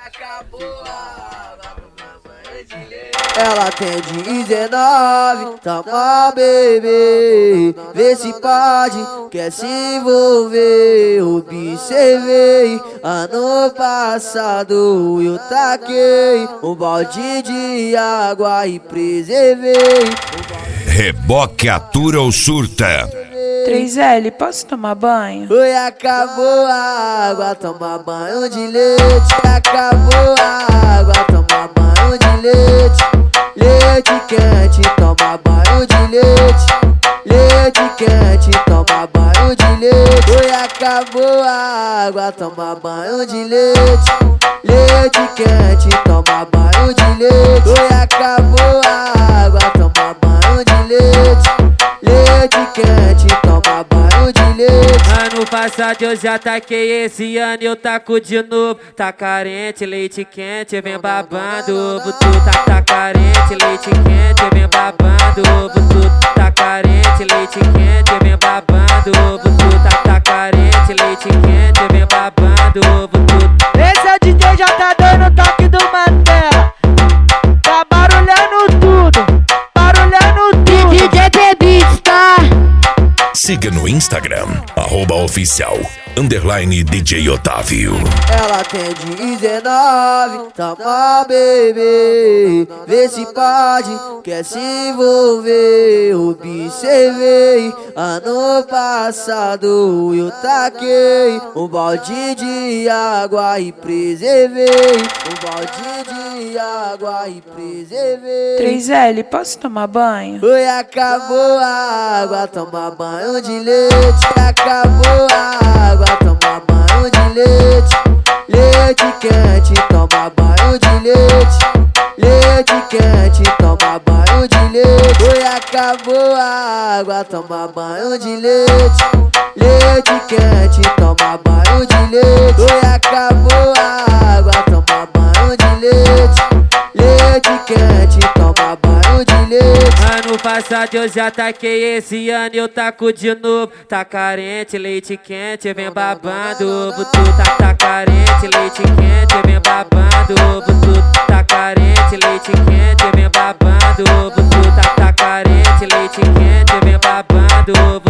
Acabou a água, toma banho de leite. Ela tem 19, toma bebê, vê se pode, quer se envolver. Observei, ano passado eu taquei um balde de água e preservei. Reboque atura ou surta? 3L, posso tomar banho? Oi, acabou a água, toma banho de leite. Acabou a água, toma banho de leite. Leite quente, toma banho de leite. Leite quente, toma banho de leite. Oi, acabou a água, toma banho de leite. Leite quente, toma banho de leite. Oi, acabou a água, toma banho de leite. Leite quente, toma banho de leite. Ano passado eu já taquei, esse ano eu taco de novo. Tá carente, leite quente, vem babando ovo. Tu tá carente, leite quente, vem babando ovo. Tu tá carente, leite quente, vem babando ovo. Tu tá carente, leite quente, vem babando ovo. Tu. Esse é o DJ já tá dando toque do Mantela. Tá barulhando tudo, barulhando tudo. DJ Beats, tá? Siga no Instagram, @oficial _DJ Otávio. Ela tem 19, toma bebê, vê se pode, quer se envolver. Observei, ano passado eu taquei um balde de água e preservei. Um balde de água e preservei. 3L, posso tomar banho? Oi, acabou a água, toma banho de leite. Acabou a água, toma banho de leite. Leite quente, toma banho de leite. Leite quente, toma banho de leite. Oi, acabou a água, toma banho de leite. Leite quente, toma banho de leite. Oi, acabou a água, toma banho de leite. Leite quente, toma banho de leite. Ano passado eu já taquei, esse ano eu taco de novo. Tá carente, leite quente, vem babando ovo. Tu tá carente, leite quente, vem babando ovo. Tu tá carente, leite quente, vem babando ovo. Tu tá carente, leite quente, vem babando ovo.